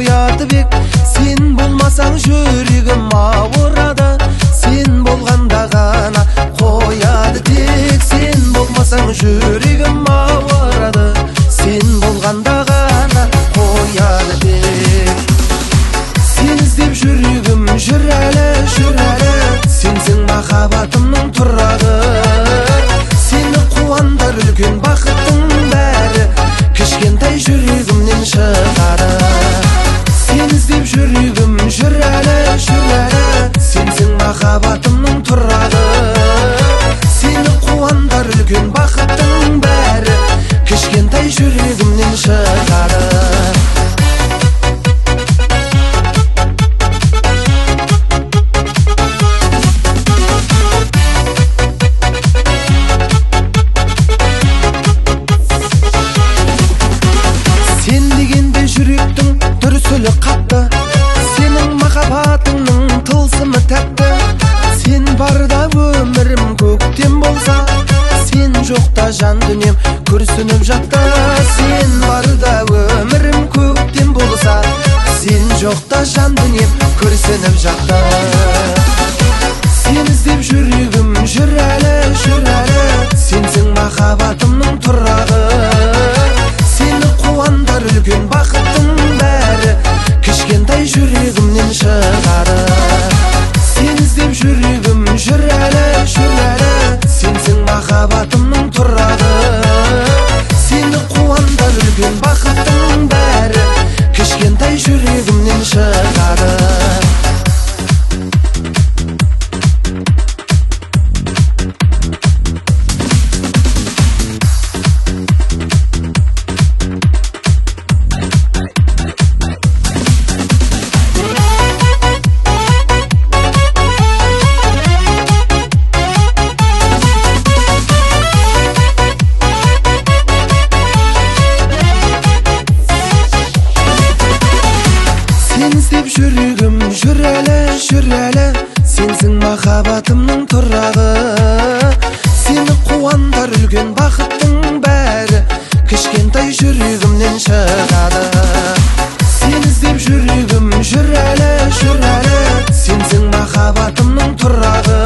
қояды бек. Сен болмасаң жүрегім ауырады, сен болғанда ғана қояды тек. Сен болмасаң жүрегім ауырады, сен болғанда ғана қояды тек. Сен іздеп жүрегім жүр әлі, сенсің махаббатымның тұрағы. Сені қуантар үлкен бақыттың бәрі кішкентай жүрегімнен шығады. Сен іздеп жүрегім жүр әлі, сенсің махаббатымның тұрағы. Сені қуантар үлкен бақыттың бәрі кішкентай жүрегімнен шығады. Жүректің дүрсілі қатты, сенің махаббатыңның тылсымы тәтті. Сен барда өмірім көктем болса, сен жоқта жан дүнием күрсініп жатты. Сен барда өмірім көктем болса, сен жоқта жан дүнием күрсініп жатты. Сен іздеп жүрегім жүр әлі, сенсің махаббатымның тұрағы. Сені қуантар үлкен бақыттың бәрі кішкентай жүрегімнен шығады. Сен іздеп жүрегім жүр әлі, сенсің махаббатымның тұрағы. Сені қуантар үлкен бақыттың бәрі кішкентай жүрегімнен шығады. Сен іздеп жүрегім жүр әлі, сенсің махаббатымның тұрағы. Сені қуантар үлкен бақыттың бәрі кішкентай жүрегімнен шығады. Сен іздеп жүрегім жүр әлі, сенсің махаббатымның тұрағы.